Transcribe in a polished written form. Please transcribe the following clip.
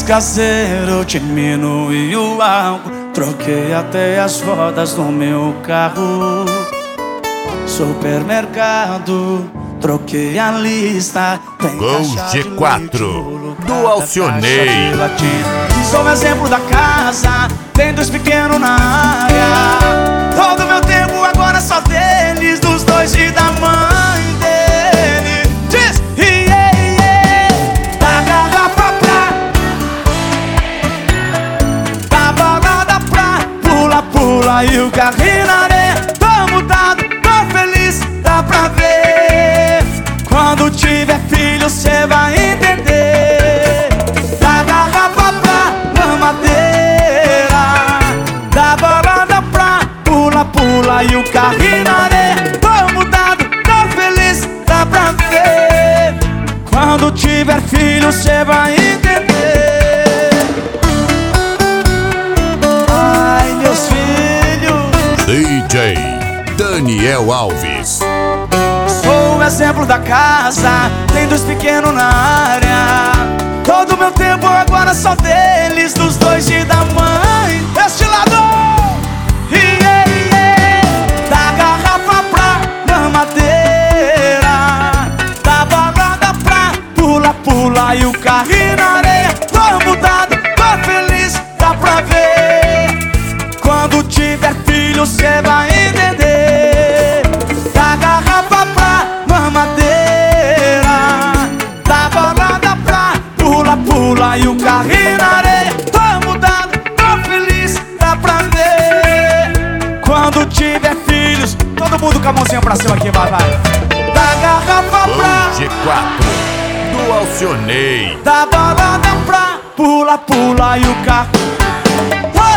caseiro, diminui o álcool, troquei até as rodas do meu carro. Supermercado, troquei a lista. Gol G4 do Alcionei. Sou o exemplo da casa, tem dois pequenos na área. Todo meu tempo agora é só deles, dos dois e da mãe dele. Diz, yeah, yeah. Da garrafa da balada pula, pula e o carrinho na areia. Tô mudado, tô feliz, dá pra ver. Quando tiver filho cê vai entender. Da garrafa mamadeira, da balada pula, pula e o carrinho na areia. Tô mudado, tô feliz, dá pra ver. Quando tiver filho cê vai entender. Ai, meus filhos. DJ Daniel Alves. Sou o exemplo da casa, tem dois pequenos na área. Todo meu tempo agora só deles, dos dois e da mãe. Este lado, yeah, yeah. Da garrafa mamadeira, da balada pula, pula e o carrinho na areia. Tô mudado, tô feliz, dá pra ver. Quando tiver filho cê vai entender. Da garrafa mamadeira, da balada pula, pula e o carrinho na areia. Tô mudado, tô feliz, dá pra ver. Quando tiver filhos, todo mundo com a mãozinha pra cima aqui, vai, vai. Da garrafa G4 do Alcionei. da balada pula, pula e o carro.